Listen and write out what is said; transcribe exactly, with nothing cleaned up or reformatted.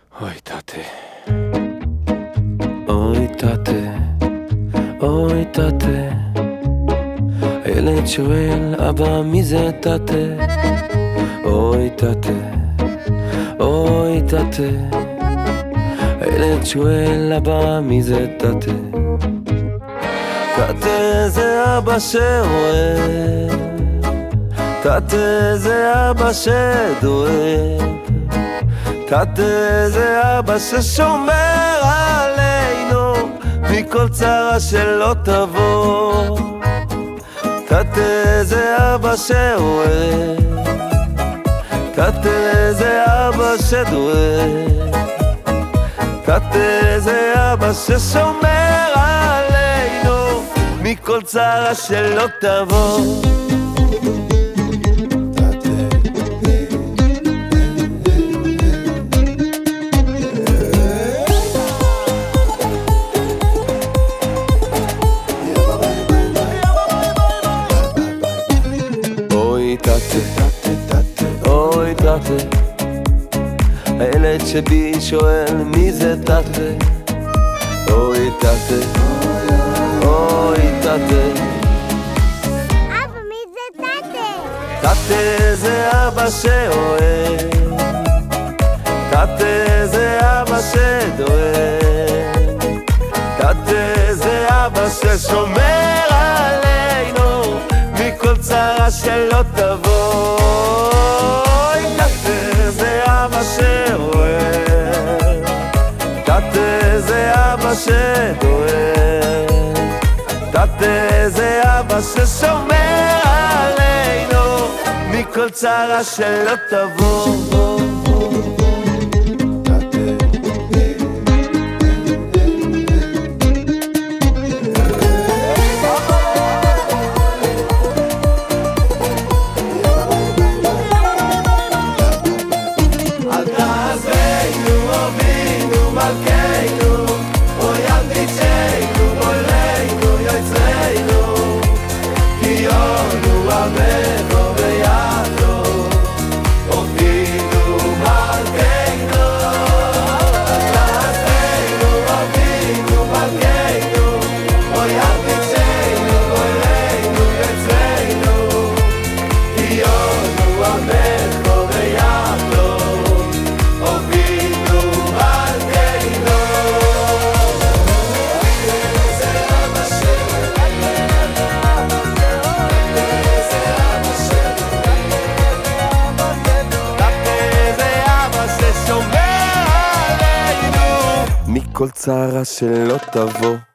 אוי תתה, אוי תתה, אוי תתה, הילד שואל אבא מי זה תתה, אוי תתה, אוי תתה, הילד שואל אבא מי זה תתה, תתה זה אבא שאוהב, תתה זה אבא שדואב, תתה זה אבא ששומר עלינו מכל צרה שלא תבוא, תתה זה אבא שאוהב, תתה זה אבא שדואב, תתה זה אבא ששומר עלינו מכל צרה שלא תבוא. אוי תתה, אוי תתה, הילד שבי שואל מי זה תתה, אוי תתה, אוי תתה, אבא מי זה תתה? תתה זה אבא שאוהב, תתה זה אבא שדואב, תתה זה אבא ששומר עלינו מכל צרה שלא תבוא, תתה זה אבא שאוהב, תתה זה אבא שדואב, תתה זה אבא ששומר עלינו מכל צרה שלא תבוא. מכל צרה שלא תבוא.